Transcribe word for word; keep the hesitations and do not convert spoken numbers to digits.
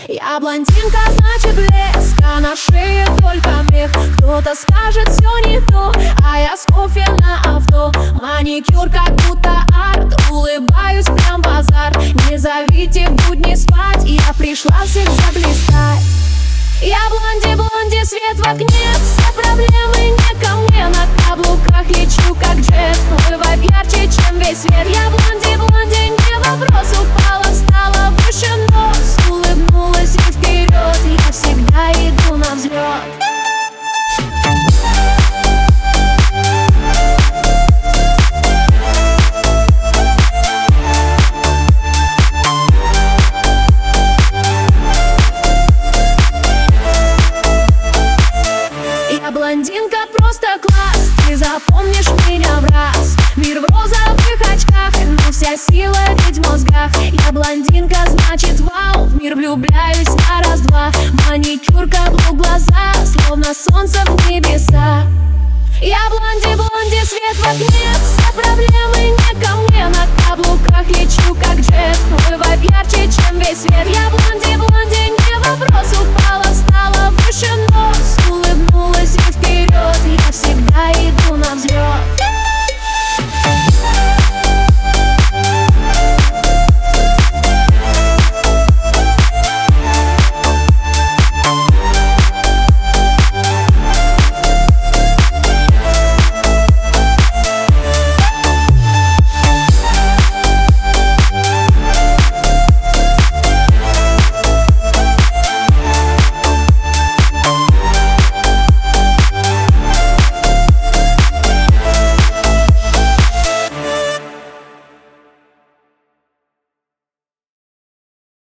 Я блондинка, значит блеск, а на шее только мех. Кто-то скажет, все не то, а я с кофе на авто. Маникюр как будто арт, улыбаюсь прям в азарт. Не зовите в будни спать, я пришла всех заблистать. Я блонди, блонди, свет в окне, все проблемы не ко мне. На каблуках лечу как джет, мой вайб ярче, чем весь свет. Я блонди, блонди, не вопрос, упала, стала выше нос. Улыбнулась и вперед, я всегда иду на взлет. Блондинка просто класс, ты запомнишь меня в раз. Мир в розовых очках, но вся сила ведь в мозгах. Я блондинка, значит вау, в мир влюбляюсь на раз-два. Маникюр, каблук, глаза, словно солнце в небеса. Я блонди, блонди, свет в окне, все проблемы не ко мне. На каблуках лечу как джет, мой вайб ярче, чем весь